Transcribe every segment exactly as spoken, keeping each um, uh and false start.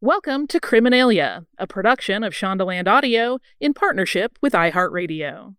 Welcome to Criminalia, a production of Shondaland Audio in partnership with iHeartRadio.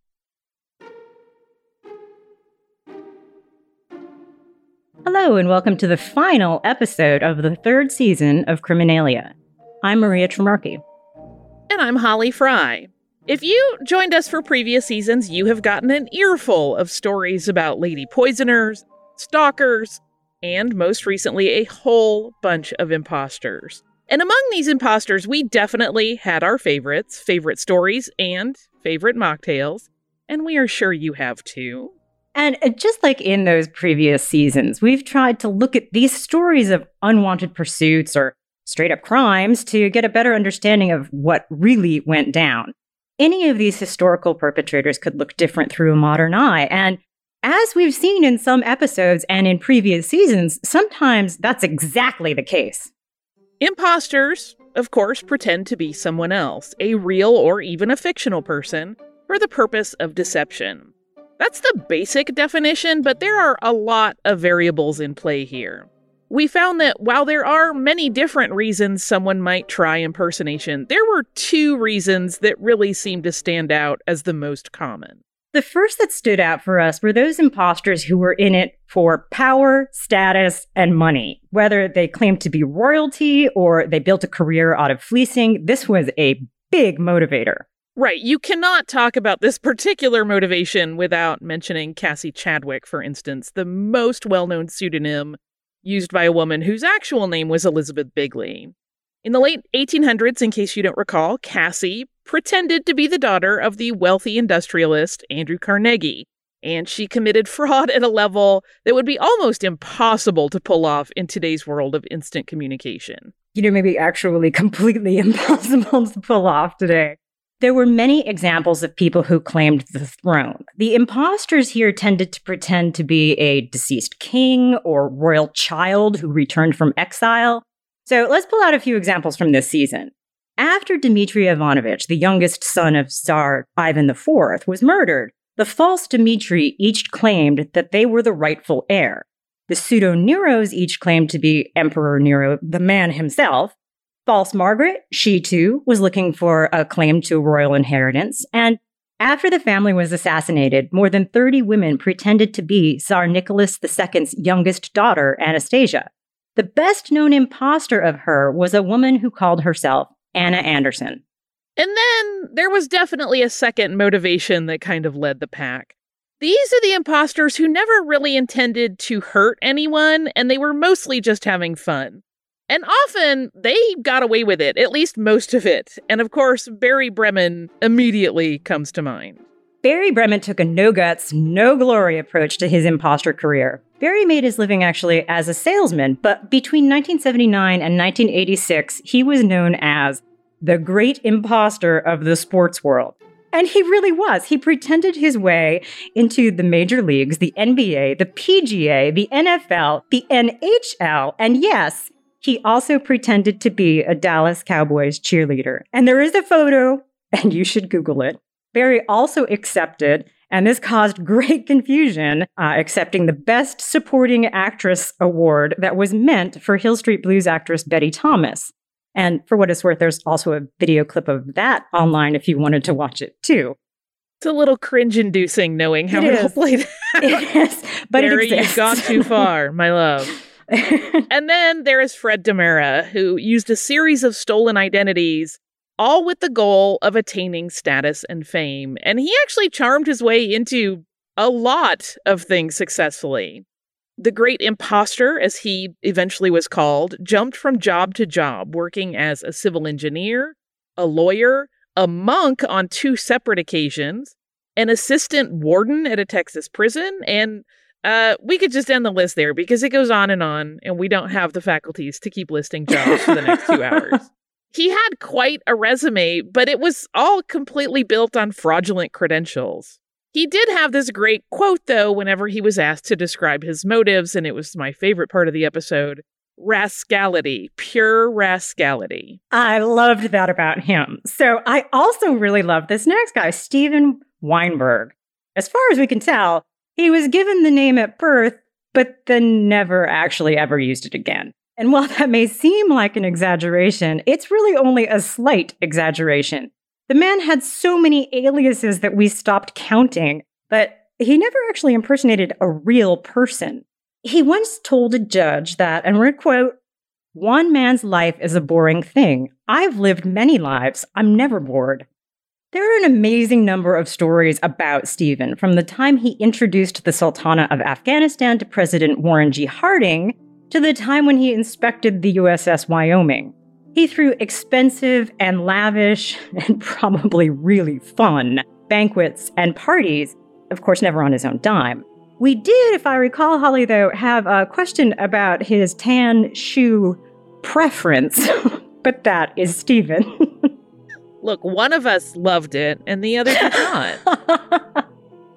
Hello, and welcome to the final episode of the third season of Criminalia. I'm Maria Tremarchi. And I'm Holly Fry. If you joined us for previous seasons, you have gotten an earful of stories about lady poisoners, stalkers, and most recently, a whole bunch of imposters. And among these imposters, we definitely had our favorites, favorite stories, and favorite mocktails. And we are sure you have too. And just like in those previous seasons, we've tried to look at these stories of unwanted pursuits or straight-up crimes to get a better understanding of what really went down. Any of these historical perpetrators could look different through a modern eye. And as we've seen in some episodes and in previous seasons, sometimes that's exactly the case. Imposters, of course, pretend to be someone else, a real or even a fictional person, for the purpose of deception. That's the basic definition, but there are a lot of variables in play here. We found that while there are many different reasons someone might try impersonation, there were two reasons that really seemed to stand out as the most common. The first that stood out for us were those imposters who were in it for power, status, and money. Whether they claimed to be royalty or they built a career out of fleecing, this was a big motivator. Right. You cannot talk about this particular motivation without mentioning Cassie Chadwick, for instance, the most well-known pseudonym used by a woman whose actual name was Elizabeth Bigley. In the late eighteen hundreds, in case you don't recall, Cassie pretended to be the daughter of the wealthy industrialist Andrew Carnegie, and she committed fraud at a level that would be almost impossible to pull off in today's world of instant communication. You know, maybe actually completely impossible to pull off today. There were many examples of people who claimed the throne. The imposters here tended to pretend to be a deceased king or royal child who returned from exile. So let's pull out a few examples from this season. After Dmitry Ivanovich, the youngest son of Tsar Ivan the Fourth, was murdered, the false Dmitry each claimed that they were the rightful heir. The pseudo-Neros each claimed to be Emperor Nero, the man himself. False Margaret, she too, was looking for a claim to royal inheritance. And after the family was assassinated, more than thirty women pretended to be Tsar Nicholas the Second's youngest daughter, Anastasia. The best-known imposter of her was a woman who called herself Anna Anderson. And then there was definitely a second motivation that kind of led the pack. These are the imposters who never really intended to hurt anyone, and they were mostly just having fun. And often, they got away with it, at least most of it. And of course, Barry Bremen immediately comes to mind. Barry Bremen took a no-guts, no-glory approach to his imposter career. Barry made his living actually as a salesman, but between nineteen seventy-nine and nineteen eighty-six, he was known as the great imposter of the sports world. And he really was. He pretended his way into the major leagues, the N B A, the P G A, the N F L, the N H L, and yes, he also pretended to be a Dallas Cowboys cheerleader. And there is a photo, and you should Google it. Barry also accepted, and this caused great confusion, uh, accepting the Best Supporting Actress award that was meant for Hill Street Blues actress Betty Thomas. And for what it's worth, there's also a video clip of that online if you wanted to watch it too. It's a little cringe-inducing knowing how it, it all played out. It is, but Barry, it exists. You've gone too far, my love. And then there is Fred DeMera, who used a series of stolen identities, all with the goal of attaining status and fame. And he actually charmed his way into a lot of things successfully. The Great Imposter, as he eventually was called, jumped from job to job, working as a civil engineer, a lawyer, a monk on two separate occasions, an assistant warden at a Texas prison, and uh, we could just end the list there because it goes on and on, and we don't have the faculties to keep listing jobs for the next two hours. He had quite a resume, but it was all completely built on fraudulent credentials. He did have this great quote, though, whenever he was asked to describe his motives, and it was my favorite part of the episode. Rascality, pure rascality. I loved that about him. So I also really love this next guy, Steven Weinberg. As far as we can tell, he was given the name at birth, but then never actually ever used it again. And while that may seem like an exaggeration, it's really only a slight exaggeration. The man had so many aliases that we stopped counting, but he never actually impersonated a real person. He once told a judge that, and we're quote, "One man's life is a boring thing. I've lived many lives. I'm never bored." There are an amazing number of stories about Stephen, from the time he introduced the Sultana of Afghanistan to President Warren G. Harding, to the time when he inspected the U S S Wyoming. He threw expensive and lavish, and probably really fun, banquets and parties, of course never on his own dime. We did, if I recall, Holly, though, have a question about his tan shoe preference, but that is Stephen. Look, one of us loved it, and the other did not.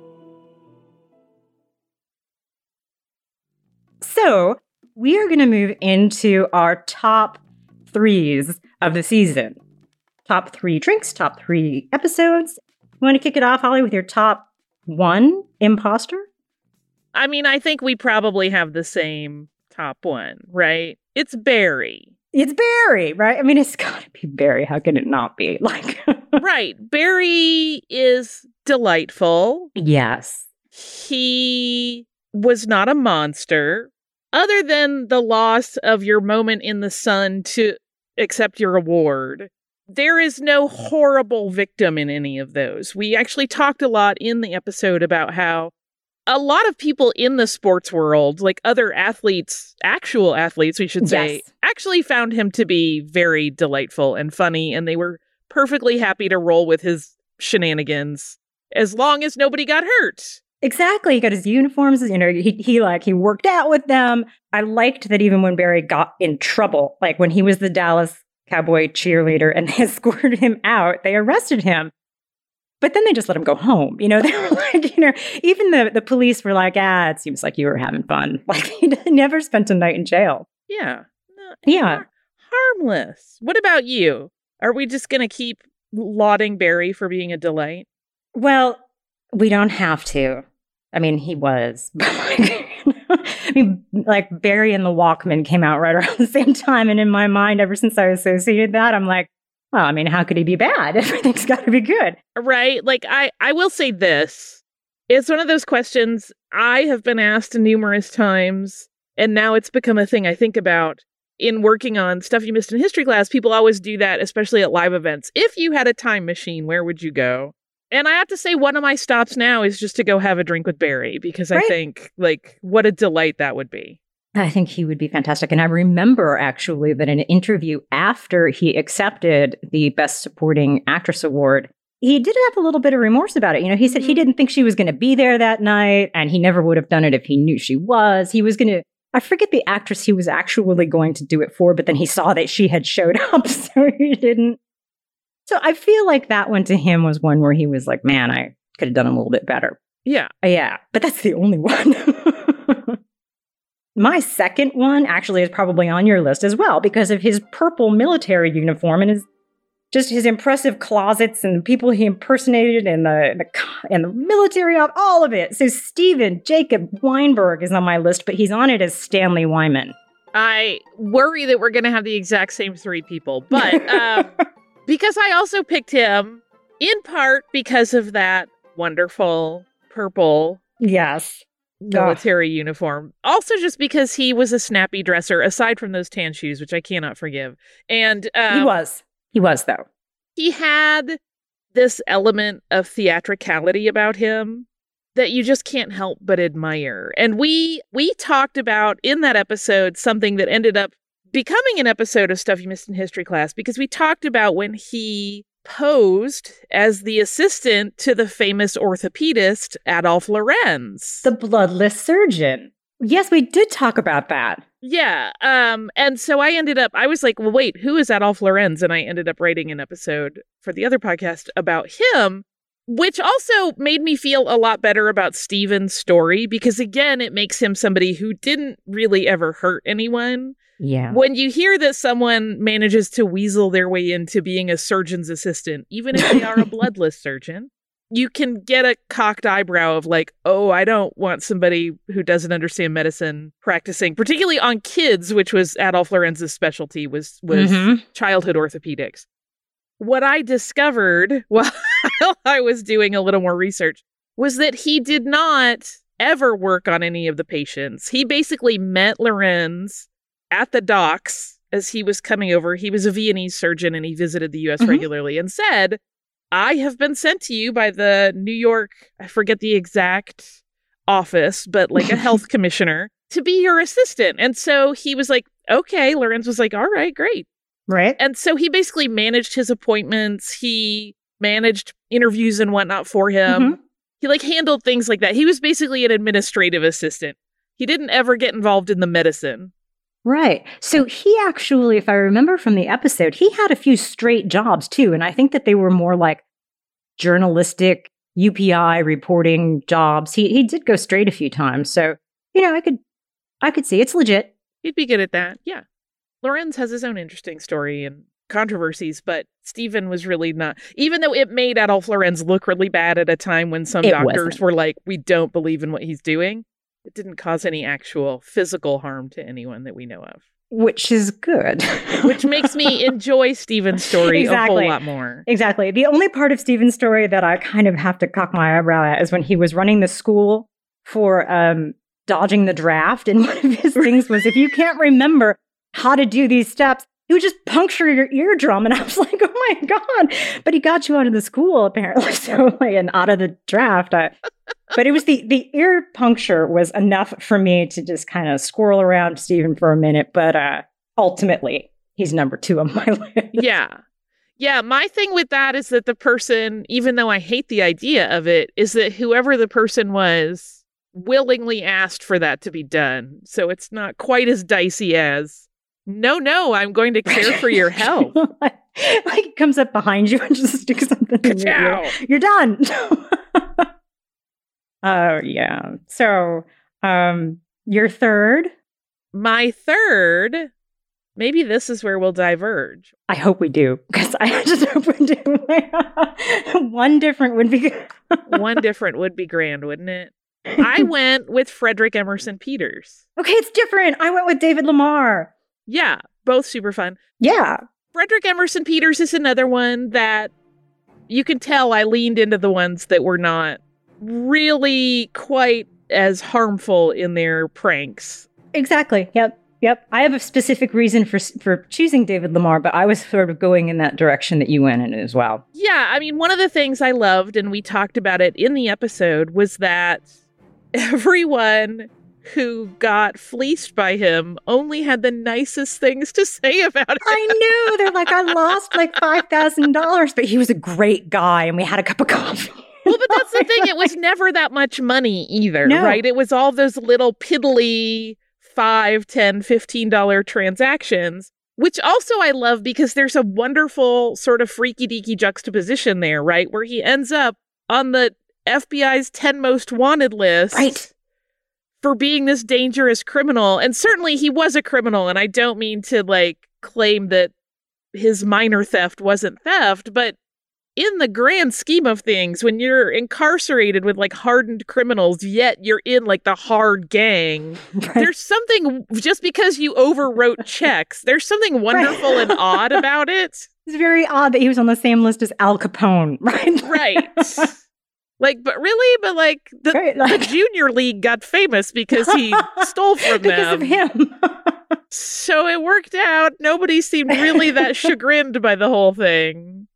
So, we are going to move into our top threes of the season. Top three drinks, top three episodes. You want to kick it off, Holly, with your top one imposter? I mean, I think we probably have the same top one, right? It's Barry. It's Barry, right? I mean, it's got to be Barry. How can it not be? Like, right. Barry is delightful. Yes. He was not a monster. Other than the loss of your moment in the sun to accept your award, there is no horrible victim in any of those. We actually talked a lot in the episode about how a lot of people in the sports world, like other athletes, actual athletes, we should say, yes. actually found him to be very delightful and funny, and they were perfectly happy to roll with his shenanigans as long as nobody got hurt. Exactly. He got his uniforms, you know, he, he like, he worked out with them. I liked that even when Barry got in trouble, like when he was the Dallas Cowboy cheerleader and they escorted him out, they arrested him. But then they just let him go home. You know, they were like, you know, even the, the police were like, ah, it seems like you were having fun. Like, he never spent a night in jail. Yeah. No, yeah. Har- harmless. What about you? Are we just going to keep lauding Barry for being a delight? Well, we don't have to. I mean, he was. I mean, like, Barry and the Walkman came out right around the same time. And in my mind, ever since I associated that, I'm like, well, I mean, how could he be bad? Everything's got to be good. Right. Like, I, I will say this. It's one of those questions I have been asked numerous times, and now it's become a thing I think about in working on Stuff You Missed in History Class. People always do that, especially at live events. If you had a time machine, where would you go? And I have to say, one of my stops now is just to go have a drink with Barry, because right. I think, like, what a delight that would be. I think he would be fantastic. And I remember, actually, that in an interview after he accepted the Best Supporting Actress Award, he did have a little bit of remorse about it. You know, he said he didn't think she was going to be there that night, and he never would have done it if he knew she was. He was going to, I forget the actress he was actually going to do it for, but then he saw that she had showed up, so he didn't. So I feel like that one to him was one where he was like, man, I could have done a little bit better. Yeah. Yeah, but that's the only one. My second one actually is probably on your list as well because of his purple military uniform and his just his impressive closets and the people he impersonated and the, the and the military, all of it. So Stephen Jacob Weinberg is on my list, but he's on it as Stanley Wyman. I worry that we're going to have the exact same three people, but um, because I also picked him in part because of that wonderful purple. Yes. military Ugh. uniform. Also just because he was a snappy dresser, aside from those tan shoes, which I cannot forgive. And um, he was. He was, though. He had this element of theatricality about him that you just can't help but admire. And we we talked about in that episode something that ended up becoming an episode of Stuff You Missed in History Class, because we talked about when he posed as the assistant to the famous orthopedist Adolph Lorenz. The bloodless surgeon. Yes, we did talk about that. Yeah. Um, and so I ended up, I was like, well, wait, who is Adolph Lorenz? And I ended up writing an episode for the other podcast about him, which also made me feel a lot better about Stephen's story, because again, it makes him somebody who didn't really ever hurt anyone. Yeah. When you hear that someone manages to weasel their way into being a surgeon's assistant, even if they are a bloodless surgeon, you can get a cocked eyebrow of like, oh, I don't want somebody who doesn't understand medicine practicing, particularly on kids, which was Adolf Lorenz's specialty, was was mm-hmm. childhood orthopedics. What I discovered while I was doing a little more research was that he did not ever work on any of the patients. He basically met Lorenz at the docks as he was coming over. He was a Viennese surgeon and he visited the U S mm-hmm. regularly and said, I have been sent to you by the New York, I forget the exact office, but like a health commissioner to be your assistant. And so he was like, okay. Lorenz was like, all right, great. Right. And so he basically managed his appointments. He managed interviews and whatnot for him. Mm-hmm. He like handled things like that. He was basically an administrative assistant. He didn't ever get involved in the medicine. Right. So he actually, if I remember from the episode, he had a few straight jobs too. And I think that they were more like journalistic U P I reporting jobs. He he did go straight a few times. So, you know, I could I could see it's legit. He'd be good at that. Yeah. Lorenz has his own interesting story and controversies, but Stephen was really not, even though it made Adolf Lorenz look really bad at a time when some it doctors wasn't. were like, we don't believe in what he's doing. It didn't cause any actual physical harm to anyone that we know of. Which is good. Which makes me enjoy Stephen's story exactly. a whole lot more. Exactly. The only part of Stephen's story that I kind of have to cock my eyebrow at is when he was running the school for um, dodging the draft. And one of his things was, if you can't remember how to do these steps, he would just puncture your eardrum. And I was like, oh my God. But he got you out of the school, apparently. So, like, and out of the draft. I, but it was the, the ear puncture was enough for me to just kind of squirrel around Stephen for a minute. But uh, ultimately, he's number two on my list. Yeah. Yeah. My thing with that is that the person, even though I hate the idea of it, is that whoever the person was willingly asked for that to be done. So it's not quite as dicey as, no, no, I'm going to care for your health. like, like it comes up behind you and just sticks something in your ear. You're done. Oh, uh, yeah. So, um, your third? My third, maybe this is where we'll diverge. I hope we do, because I just hope we do. One different would be good. One different would be grand, wouldn't it? I went with Frederick Emerson Peters. Okay, it's different. I went with David Lamar. Yeah, both super fun. Yeah. Frederick Emerson Peters is another one that you can tell I leaned into the ones that were not really quite as harmful in their pranks. Exactly. Yep. Yep. I have a specific reason for for choosing David Lamar, but I was sort of going in that direction that you went in as well. Yeah. I mean, one of the things I loved, and we talked about it in the episode, was that everyone who got fleeced by him only had the nicest things to say about it. I knew. They're like, I lost like five thousand dollars, but he was a great guy and we had a cup of coffee. Well, but that's the thing. It was never that much money either, no. right? It was all those little piddly five, ten, fifteen dollars transactions, which also I love because there's a wonderful sort of freaky-deaky juxtaposition there, right? Where he ends up on the F B I's ten most wanted list. Right. For being this dangerous criminal. And certainly he was a criminal. And I don't mean to like claim that his minor theft wasn't theft, but in the grand scheme of things, when you're incarcerated with like hardened criminals, yet you're in like the hard gang, right. There's something, just because you overwrote checks, there's something wonderful right. and odd about it. It's very odd that he was on the same list as Al Capone, right? Right. Like, but really? But like, the, right, like, the Junior League got famous because he stole from because them. Because of him. So it worked out. Nobody seemed really that chagrined by the whole thing.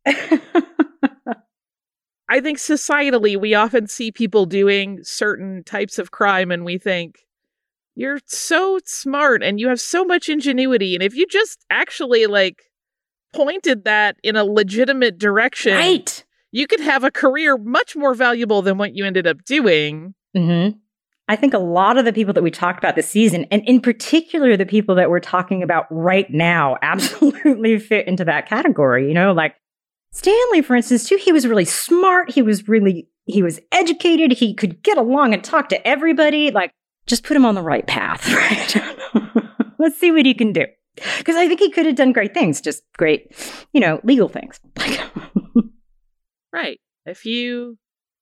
I think societally, we often see people doing certain types of crime and we think, you're so smart and you have so much ingenuity. And if you just actually like pointed that in a legitimate direction. Right. You could have a career much more valuable than what you ended up doing. Mm-hmm. I think a lot of the people that we talked about this season, and in particular the people that we're talking about right now, absolutely fit into that category. You know, like Stanley, for instance, too, he was really smart. He was really, he was educated. He could get along and talk to everybody. Like, just put him on the right path, right? Let's see what he can do. Because I think he could have done great things, just great, you know, legal things. Right. If you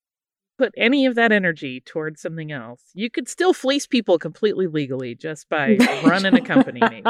put any of that energy towards something else. You could still fleece people completely legally just by running a company, maybe.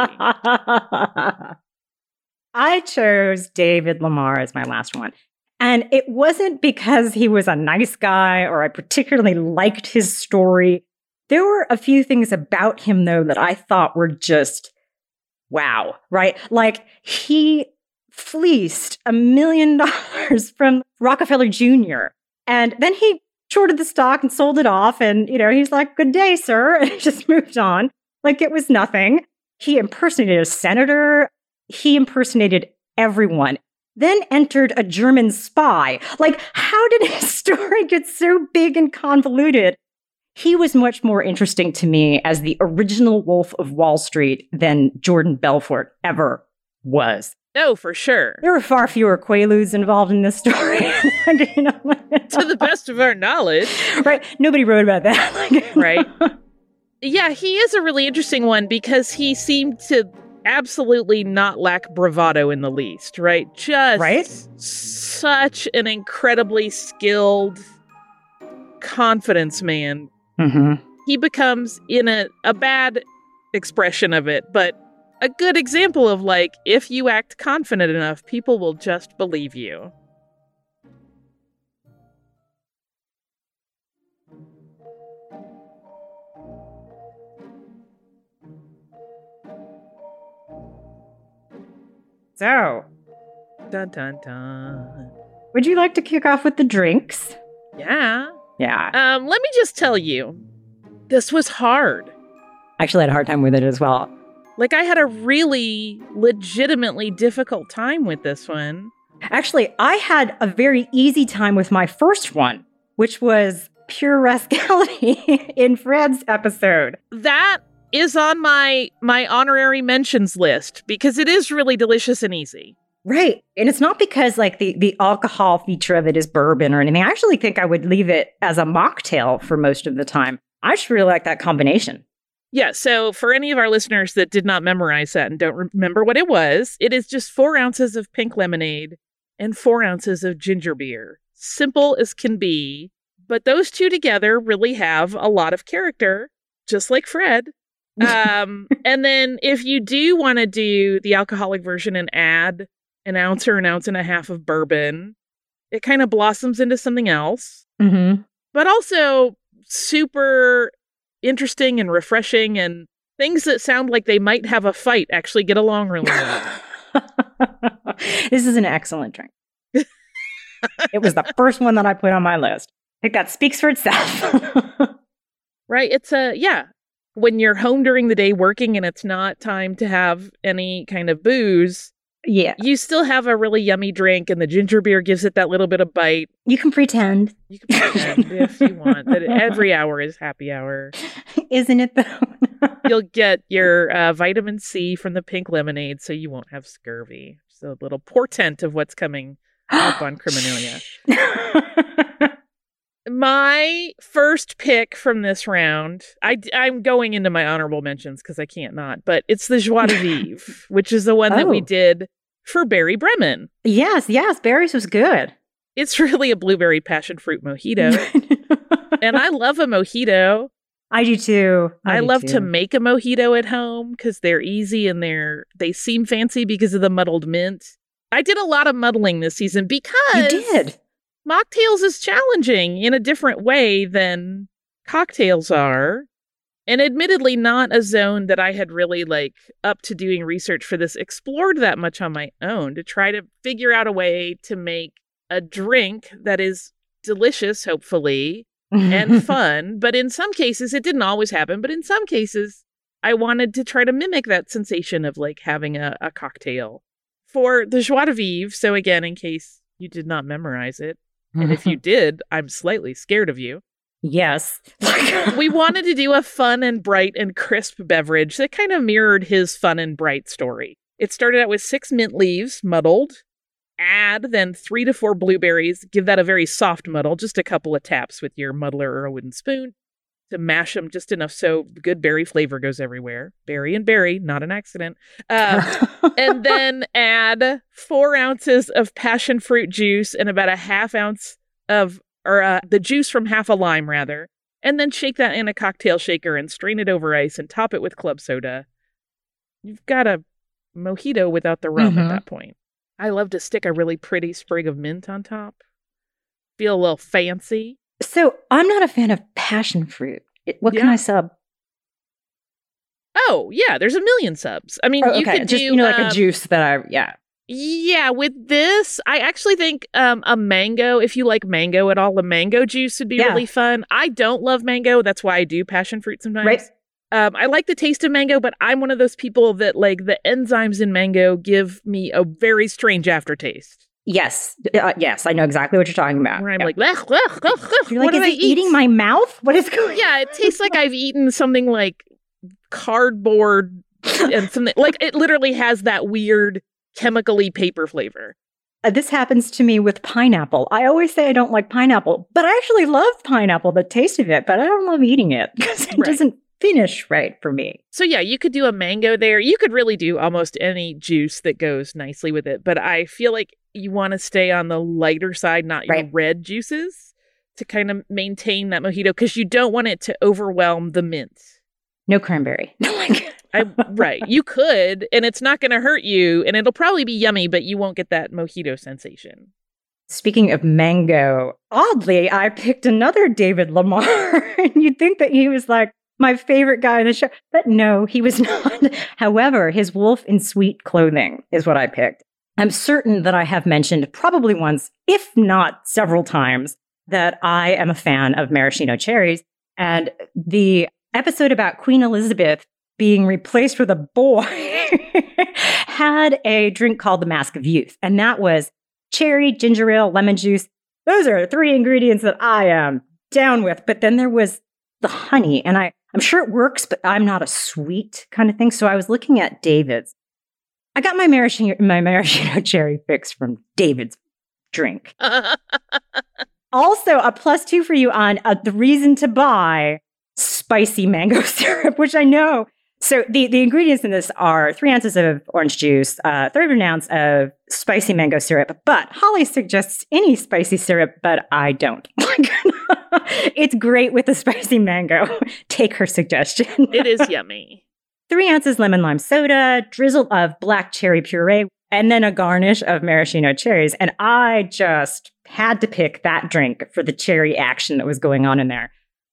I chose David Lamar as my last one. And it wasn't because he was a nice guy or I particularly liked his story. There were a few things about him, though, that I thought were just wow, right? Like he fleeced a million dollars from Rockefeller Junior And then he shorted the stock and sold it off. And, you know, he's like, good day, sir. And he just moved on like it was nothing. He impersonated a senator. He impersonated everyone. Then entered a German spy. Like, how did his story get so big and convoluted? He was much more interesting to me as the original Wolf of Wall Street than Jordan Belfort ever was. Oh, for sure. There were far fewer Quaaludes involved in this story. Like, you know, to the best of our knowledge. Right. Nobody wrote about that. Like, right. Yeah, he is a really interesting one because he seemed to absolutely not lack bravado in the least, right? Just right? such an incredibly skilled confidence man. Mm-hmm. He becomes, in a, a bad expression of it, but a good example of, like, if you act confident enough, people will just believe you. So, dun dun dun. Would you like to kick off with the drinks? Yeah. Yeah. Um, let me just tell you, this was hard. I actually had a hard time with it as well. Like, I had a really legitimately difficult time with this one. Actually, I had a very easy time with my first one, which was Pure Rascality in Fred's episode. That is on my my honorary mentions list because it is really delicious and easy. Right. And it's not because like the, the alcohol feature of it is bourbon or anything. I actually think I would leave it as a mocktail for most of the time. I just really like that combination. Yeah, so for any of our listeners that did not memorize that and don't remember what it was, it is just four ounces of pink lemonade and four ounces of ginger beer. Simple as can be, but those two together really have a lot of character, just like Fred. Um, and then if you do want to do the alcoholic version and add an ounce or an ounce and a half of bourbon, it kind of blossoms into something else. Mm-hmm. But also super interesting and refreshing, and things that sound like they might have a fight actually get along really well. This is an excellent drink. It was the first one that I put on my list. I think that speaks for itself. Right? It's a, yeah. When you're home during the day working and it's not time to have any kind of booze, yeah, you still have a really yummy drink, and the ginger beer gives it that little bit of bite. You can pretend. You can pretend if you want that every hour is happy hour. Isn't it, though? You'll get your uh, vitamin C from the pink lemonade, so you won't have scurvy. Just a little portent of what's coming up on Criminalia. My first pick from this round, I, I'm going into my honorable mentions because I can't not, but it's the Joie de Vivre, which is the one oh. that we did for Barry Bremen. Yes, yes, Barry's was good. It's really a blueberry passion fruit mojito. And I love a mojito. I do too. I, I do love too. to make a mojito at home because they're easy and they're they seem fancy because of the muddled mint. I did a lot of muddling this season because... You did? Mocktails is challenging in a different way than cocktails are. And admittedly, not a zone that I had really, like, up to doing research for this, explored that much on my own to try to figure out a way to make a drink that is delicious, hopefully, and fun. But in some cases, it didn't always happen. But in some cases, I wanted to try to mimic that sensation of, like, having a, a cocktail. For the Joie de Vivre, so again, in case you did not memorize it, and if you did, I'm slightly scared of you. Yes. We wanted to do a fun and bright and crisp beverage that kind of mirrored his fun and bright story. It started out with six mint leaves, muddled. Add then three to four blueberries. Give that a very soft muddle, just a couple of taps with your muddler or a wooden spoon to mash them just enough so good berry flavor goes everywhere. Berry and berry, not an accident. Uh, and then add four ounces of passion fruit juice and about a half ounce of or uh, the juice from half a lime, rather, and then shake that in a cocktail shaker and strain it over ice and top it with club soda. You've got a mojito without the rum Mm-hmm. at that point. I love to stick a really pretty sprig of mint on top. Feel a little fancy. So I'm not a fan of passion fruit. It- What can Yeah. I sub? Oh, yeah, there's a million subs. I mean, Oh, you okay, could just do, you know, like um, a juice that I yeah. Yeah, with this, I actually think um, a mango, if you like mango at all, a mango juice would be Yeah. really fun. I don't love mango. That's why I do passion fruit sometimes. Right. Um, I like the taste of mango, but I'm one of those people that, like, the enzymes in mango give me a very strange aftertaste. Yes, uh, yes, I know exactly what you're talking about. Where I'm Yeah. like, "Ugh, ugh, ugh, ugh, you're what like, did is I it eating eat?" my mouth? What is going? Yeah, it tastes like I've eaten something like cardboard and something, like, it literally has that weird chemically paper flavor. Uh, this happens to me with pineapple. I always say I don't like pineapple, but I actually love pineapple, the taste of it, but I don't love eating it because it Right. doesn't finish right for me. So yeah, you could do a mango there. You could really do almost any juice that goes nicely with it. But I feel like you want to stay on the lighter side, not your Right. red juices, to kind of maintain that mojito, because you don't want it to overwhelm the mint. No cranberry. I, right. You could, and it's not going to hurt you, and it'll probably be yummy, but you won't get that mojito sensation. Speaking of mango, oddly, I picked another David Lamar. And you'd think that he was like my favorite guy in the show, but no, he was not. However, his wolf in sweet clothing is what I picked. I'm certain that I have mentioned probably once, if not several times, that I am a fan of maraschino cherries. And the episode about Queen Elizabeth being replaced with a boy had a drink called the Mask of Youth. And that was cherry, ginger ale, lemon juice. Those are three ingredients that I am down with. But then there was the honey. And I, I'm sure it works, but I'm not a sweet kind of thing. So I was looking at David's. I got my maraschino, my maraschino cherry fix from David's drink. Also, a plus two for you on uh, the reason to buy spicy mango syrup, which I know. So the, the ingredients in this are three ounces of orange juice, a third of an ounce of spicy mango syrup. But Holly suggests any spicy syrup, but I don't. It's great with the spicy mango. Take her suggestion. It is yummy. Three ounces lemon lime soda, drizzle of black cherry puree, and then a garnish of maraschino cherries. And I just had to pick that drink for the cherry action that was going on in there.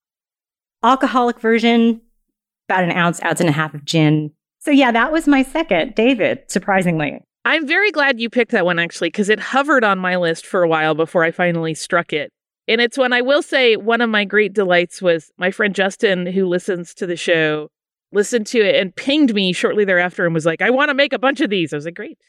Alcoholic version, about an ounce, ounce and a half of gin. So yeah, that was my second, David, surprisingly. I'm very glad you picked that one, actually, because it hovered on my list for a while before I finally struck it. And it's when I will say one of my great delights was my friend Justin, who listens to the show, listened to it and pinged me shortly thereafter and was like, I want to make a bunch of these. I was like, great.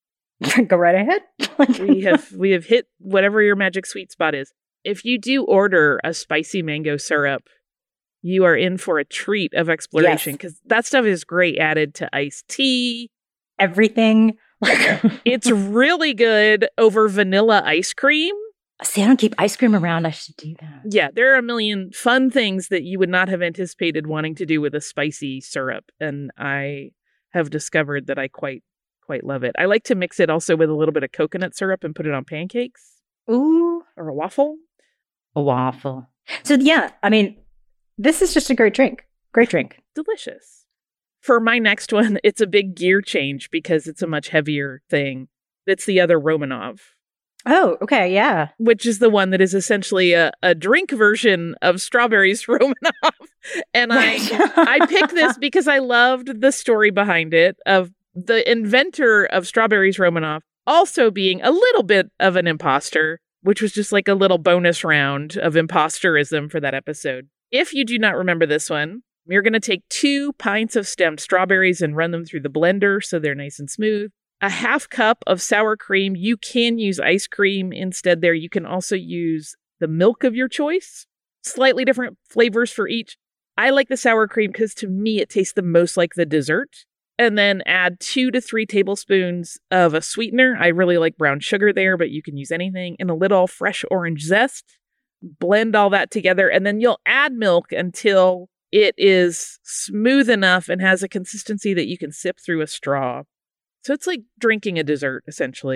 Go right ahead. we have we have hit whatever your magic sweet spot is. If you do order a spicy mango syrup, you are in for a treat of exploration, because yes. that stuff is great added to iced tea. Everything. It's really good over vanilla ice cream. See, I don't keep ice cream around. I should do that. Yeah, there are a million fun things that you would not have anticipated wanting to do with a spicy syrup. And I have discovered that I quite, quite love it. I like to mix it also with a little bit of coconut syrup and put it on pancakes. Ooh. Or a waffle. A waffle. So yeah, I mean, this is just a great drink. Great drink. Delicious. For my next one, it's a big gear change because it's a much heavier thing. It's the other Romanov. Oh, okay, yeah. Which is the one that is essentially a, a drink version of Strawberries Romanov. And I I picked this because I loved the story behind it of the inventor of Strawberries Romanov also being a little bit of an imposter, which was just like a little bonus round of imposterism for that episode. If you do not remember this one, you're going to take two pints of stemmed strawberries and run them through the blender so they're nice and smooth. A half cup of sour cream. You can use ice cream instead there. You can also use the milk of your choice. Slightly different flavors for each. I like the sour cream because to me it tastes the most like the dessert. And then add two to three tablespoons of a sweetener. I really like brown sugar there, but you can use anything. And a little fresh orange zest. Blend all that together. And then you'll add milk until it is smooth enough and has a consistency that you can sip through a straw. So it's like drinking a dessert, essentially.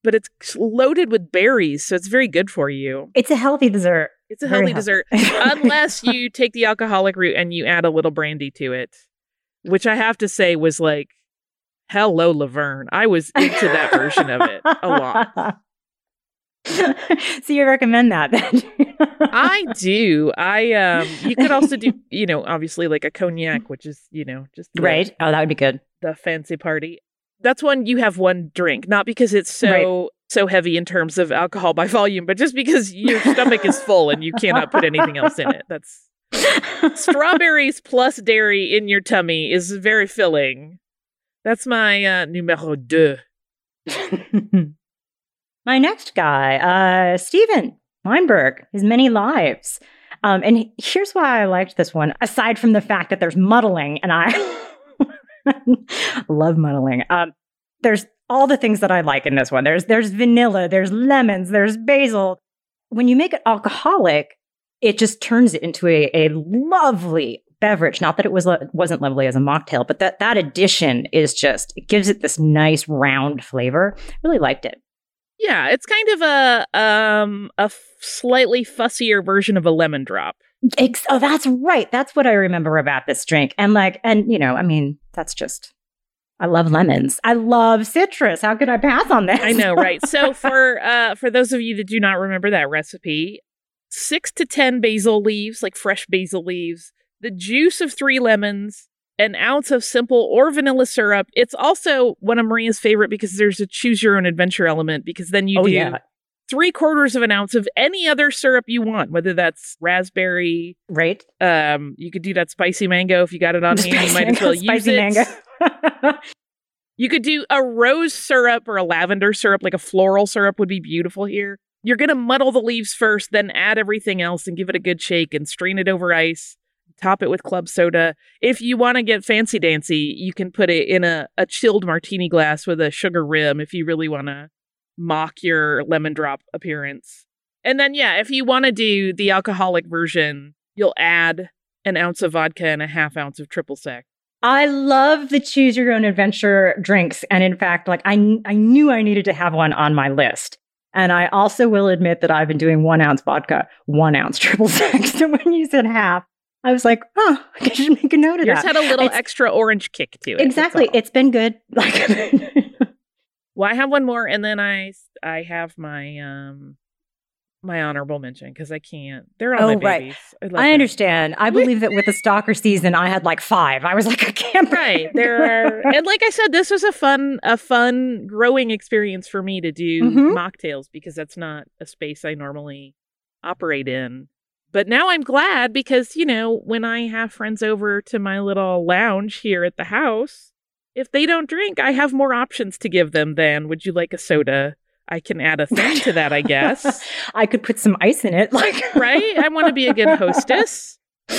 but it's loaded with berries, so it's very good for you. It's a healthy dessert. It's a healthy, healthy. dessert, unless you take the alcoholic route and you add a little brandy to it, which I have to say was like, hello, Laverne. I was into that version of it a lot. So you recommend that then? I do. I um you could also do, you know, obviously like a cognac, which is, you know, just the, right. Oh, that would be good. The fancy party. That's one you have one drink, not because it's so right. so heavy in terms of alcohol by volume, but just because your stomach is full and you cannot put anything else in it. That's strawberries plus dairy in your tummy is very filling. That's my uh, numéro deux. My next guy, uh, Steven Weinberg, His Many Lives. Um, and here's why I liked this one, aside from the fact that there's muddling, and I love muddling. Um, there's all the things that I like in this one. There's there's vanilla, there's lemons, there's basil. When you make it alcoholic, it just turns it into a, a lovely beverage. Not that it was wasn't lovely as a mocktail, but that that addition is just, it gives it this nice round flavor. Really liked it. Yeah, it's kind of a um a f- slightly fussier version of a lemon drop. Ex- oh, that's right. That's what I remember about this drink. And like, and you know, I mean, that's just, I love lemons. I love citrus. How could I pass on this? I know, right? So for uh for those of you that do not remember that recipe, six to ten basil leaves, like fresh basil leaves, the juice of three lemons, an ounce of simple or vanilla syrup. It's also one of Maria's favorite because there's a choose your own adventure element, because then you oh, do yeah. three quarters of an ounce of any other syrup you want, whether that's raspberry. Right. Um, you could do that spicy mango if you got it on hand. You might as well use spicy it. Mango. You could do a rose syrup or a lavender syrup, like a floral syrup would be beautiful here. You're going to muddle the leaves first, then add everything else and give it a good shake and strain it over ice. Top it with club soda. If you want to get fancy dancy, you can put it in a, a chilled martini glass with a sugar rim if you really want to mock your lemon drop appearance. And then, yeah, if you want to do the alcoholic version, you'll add an ounce of vodka and a half ounce of triple sec. I love the choose your own adventure drinks. And in fact, like I, I knew I needed to have one on my list. And I also will admit that I've been doing one ounce vodka, one ounce triple sec. So when you said half, I was like, oh, I should make a note of Yours that. Yours had a little it's, extra orange kick to it. Exactly. It's been good. Like, well, I have one more, and then I I have my um my honorable mention because I can't. They're all oh, my babies. Right. I, I understand. I believe that with the stalker season, I had like five. I was like, I can't. Right. There are, and like I said, this was a fun a fun growing experience for me to do mm-hmm. mocktails, because that's not a space I normally operate in. But now I'm glad, because, you know, when I have friends over to my little lounge here at the house, if they don't drink, I have more options to give them than, would you like a soda? I can add a thing to that, I guess. I could put some ice in it. Like, right? I want to be a good hostess.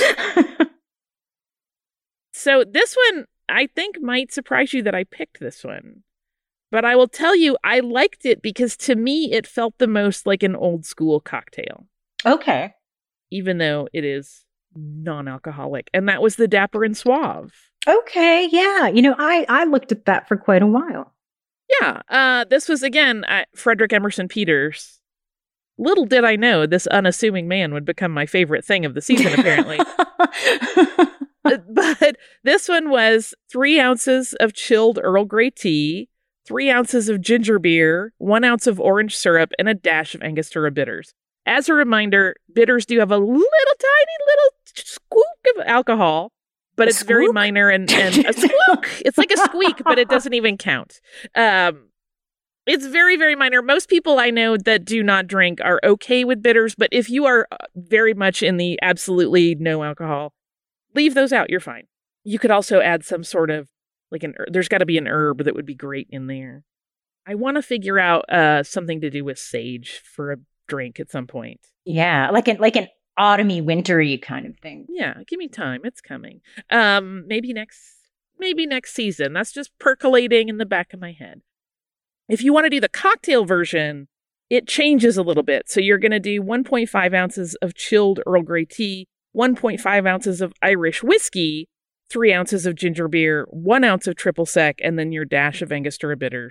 So this one, I think, might surprise you that I picked this one. But I will tell you, I liked it because to me, it felt the most like an old school cocktail. Okay. Even though it is non-alcoholic. And that was the Dapper and Suave. Okay, yeah. You know, I, I looked at that for quite a while. Yeah. Uh, this was, again, uh, Frederick Emerson Peters. Little did I know this unassuming man would become my favorite thing of the season, apparently. But this one was three ounces of chilled Earl Grey tea, three ounces of ginger beer, one ounce of orange syrup, and a dash of Angostura bitters. As a reminder, bitters do have a little tiny little squeak of alcohol, but a it's squeak? very minor and, and a squeak. It's like a squeak, but it doesn't even count. Um, it's very, very minor. Most people I know that do not drink are okay with bitters, but if you are very much in the absolutely no alcohol, leave those out. You're fine. You could also add some sort of, like an, there's got to be an herb that would be great in there. I want to figure out uh, something to do with sage for a drink at some point. Yeah, like an like an autumny, wintry kind of thing. Yeah, give me time. It's coming. Um, maybe next, maybe next season. That's just percolating in the back of my head. If you want to do the cocktail version, it changes a little bit. So you're going to do one point five ounces of chilled Earl Grey tea, one point five ounces of Irish whiskey, three ounces of ginger beer, one ounce of triple sec, and then your dash of Angostura bitters.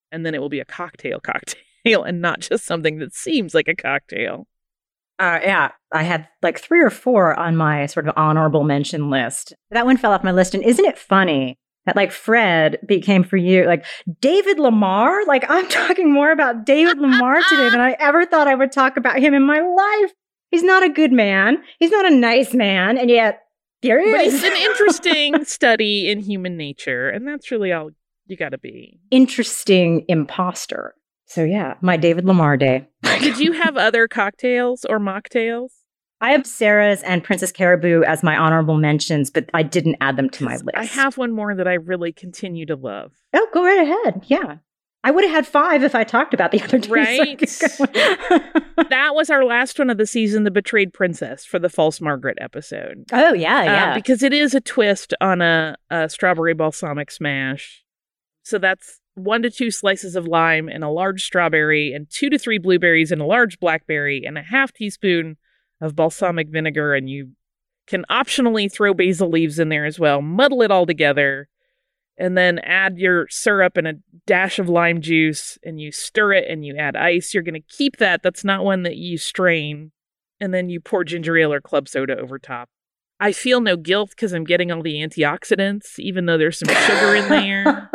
And then it will be a cocktail cocktail and not just something that seems like a cocktail. Uh, yeah, I had like three or four on my sort of honorable mention list. That one fell off my list. And isn't it funny that like Fred became for you, like David Lamar? Like I'm talking more about David Lamar today than I ever thought I would talk about him in my life. He's not a good man. He's not a nice man. And yet, here he but is. It's an interesting study in human nature. And that's really all you got to be. Interesting imposter. So yeah, my David Lamar day. Did you have other cocktails or mocktails? I have Sarah's and Princess Caribou as my honorable mentions, but I didn't add them to my list. I have one more that I really continue to love. Oh, go right ahead. Yeah. I would have had five if I talked about the other two. Right. So that was our last one of the season, The Betrayed Princess, for the False Margaret episode. Oh, yeah, yeah. Uh, because it is a twist on a, a strawberry balsamic smash. So that's one to two slices of lime and a large strawberry and two to three blueberries and a large blackberry and a half teaspoon of balsamic vinegar. And you can optionally throw basil leaves in there as well. Muddle it all together and then add your syrup and a dash of lime juice and you stir it and you add ice. You're going to keep that. That's not one that you strain. And then you pour ginger ale or club soda over top. I feel no guilt because I'm getting all the antioxidants, even though there's some sugar in there.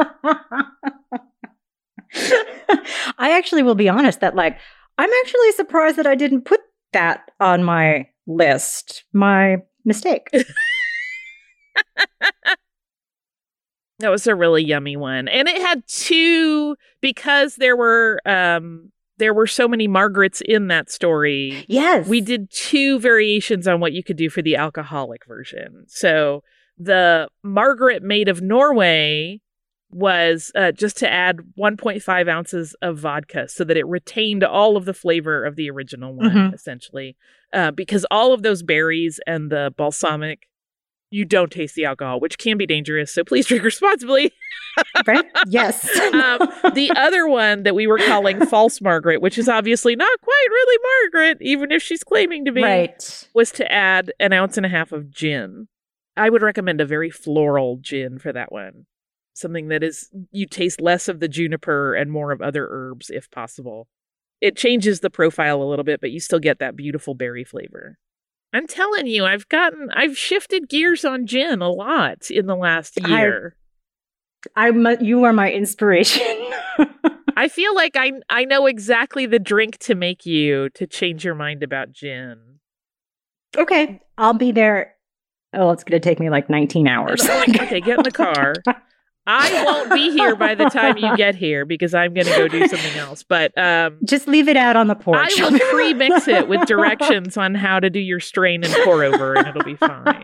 I actually will be honest that, like, I'm actually surprised that I didn't put that on my list. My mistake. That was a really yummy one. And it had two, because there were um, there were so many Margarets in that story. Yes. We did two variations on what you could do for the alcoholic version. So the Margaret made of Norway was uh, just to add one point five ounces of vodka so that it retained all of the flavor of the original one, mm-hmm. essentially. Uh, because all of those berries and the balsamic, you don't taste the alcohol, which can be dangerous. So please drink responsibly. Right? Yes. um, the other one that we were calling False Margaret, which is obviously not quite really Margaret, even if she's claiming to be, right. was to add an ounce and a half of gin. I would recommend a very floral gin for that one. Something that is, you taste less of the juniper and more of other herbs if possible. It changes the profile a little bit, but you still get that beautiful berry flavor. I'm telling you, I've gotten, I've shifted gears on gin a lot in the last year. I, I'm, you are my inspiration. I feel like I, I know exactly the drink to make you to change your mind about gin. Okay, I'll be there. Oh, it's going to take me like nineteen hours. Okay, get in the car. I won't be here by the time you get here because I'm going to go do something else. But um, just leave it out on the porch. I will pre-mix it with directions on how to do your strain and pour over, and it'll be fine.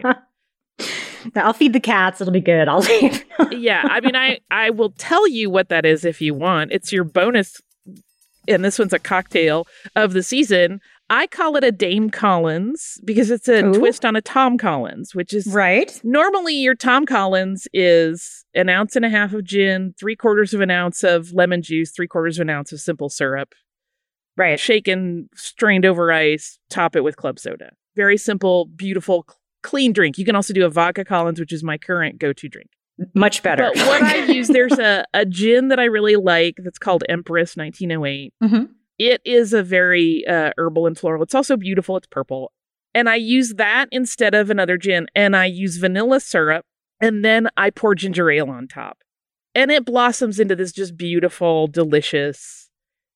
I'll feed the cats. It'll be good. I'll leave. Yeah, I mean, I, I will tell you what that is if you want. It's your bonus, and this one's a cocktail of the season. I call it a Dame Collins because it's a Ooh. twist on a Tom Collins, which is right. Normally your Tom Collins is an ounce and a half of gin, three quarters of an ounce of lemon juice, three quarters of an ounce of simple syrup. Right. Shaken, strained over ice, top it with club soda. Very simple, beautiful, c- clean drink. You can also do a vodka Collins, which is my current go-to drink. Much better. But what I use, there's a, a gin that I really like that's called Empress nineteen oh eight. Mm-hmm. It is a very uh, herbal and floral. It's also beautiful. It's purple. And I use that instead of another gin. And I use vanilla syrup. And then I pour ginger ale on top. And it blossoms into this just beautiful, delicious,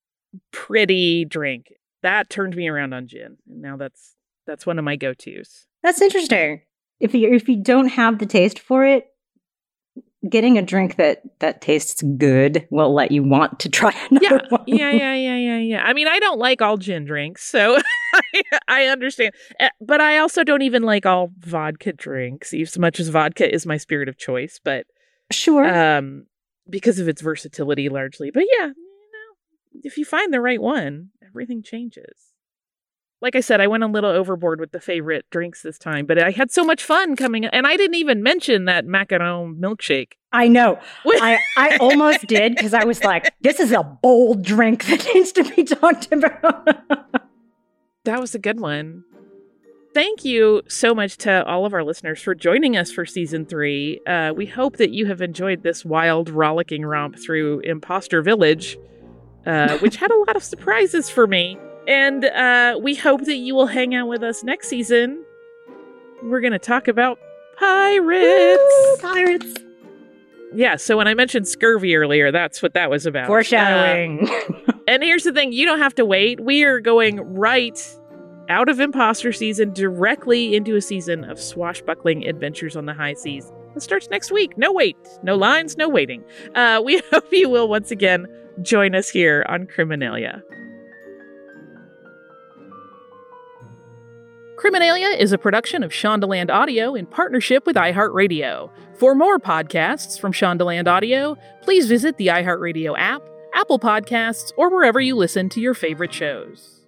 pretty drink. That turned me around on gin. And now that's that's one of my go-tos. That's interesting. If you if you don't have the taste for it, getting a drink that, that tastes good will let you want to try another yeah, one. Yeah, yeah, yeah, yeah, yeah. I mean, I don't like all gin drinks, so I, I understand. But I also don't even like all vodka drinks, as much as vodka is my spirit of choice. But sure, um, because of its versatility largely. But yeah, you know, if you find the right one, everything changes. Like I said, I went a little overboard with the favorite drinks this time, but I had so much fun coming. And I didn't even mention that macaron milkshake. I know. I, I almost did because I was like, this is a bold drink that needs to be talked about. That was a good one. Thank you so much to all of our listeners for joining us for season three. Uh, we hope that you have enjoyed this wild, rollicking romp through Imposter Village, uh, which had a lot of surprises for me. And uh, we hope that you will hang out with us next season. We're going to talk about pirates. Woo, pirates. Yeah, so when I mentioned scurvy earlier, that's what that was about. Foreshadowing. Uh, and here's the thing, you don't have to wait. We are going right out of Imposter season directly into a season of swashbuckling adventures on the high seas. It starts next week. No wait. No lines, no waiting. Uh, we hope you will once again join us here on Criminalia. Criminalia is a production of Shondaland Audio in partnership with iHeartRadio. For more podcasts from Shondaland Audio, please visit the iHeartRadio app, Apple Podcasts, or wherever you listen to your favorite shows.